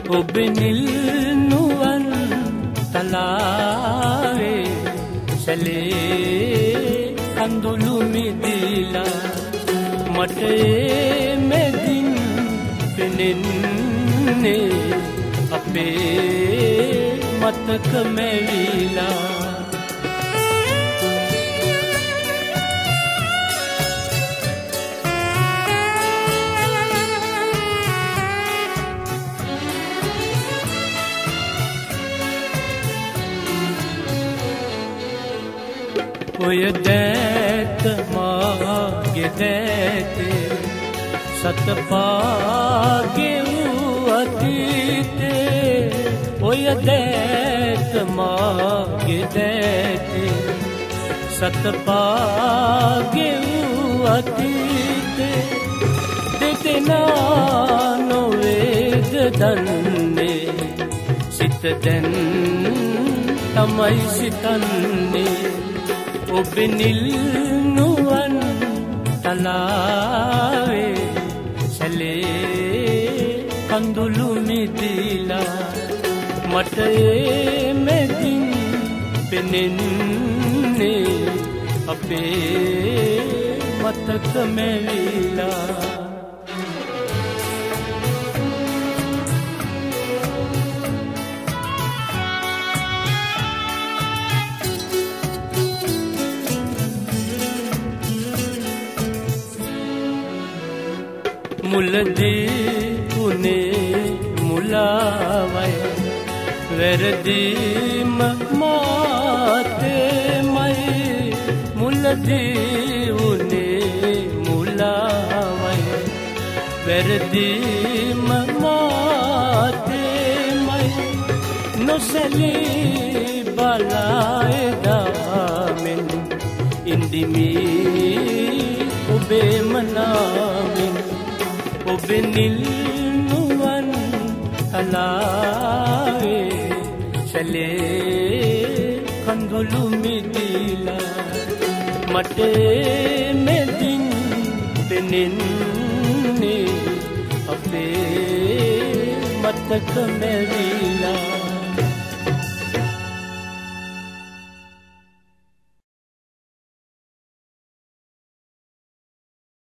ඔබ නිල් නුවන් තලාවේ සැලේ කඳුළු මිදිලා මට මෙදින් පෙනෙන්නේ අපේ මතක මැවිලා ඔය දැත මාගේ දැතේ සතපාගේ වූ අතීතේ ඔය දැත මාගේ දැතේ සතපාගේ වූ අතීතේ දෙදෙනා නොවේද දන්නේ සිත දැන් තමයි සිතන්නේ ඔබ නිල් නුවන් තලාවේ සැලේ කඳුළු මිදිලා මට මෙදින් පෙනෙන්නේ අපේ මතක මැවිලා මුලදී උනේ මුලාවයි වැරදීම මාතේමයි මුලදී උනේ මුලාවයි වැරදීම මාතේමයි නොසැලී බලායදාමෙන් ඉන්දිමි ඔබේම නාමෙන් ඔබ නිල් නුවන් තලාවේ සැලේ කඳුළු මිදිලා මට මෙදින් පෙනෙන්නේ අපේ මතක මැවිලා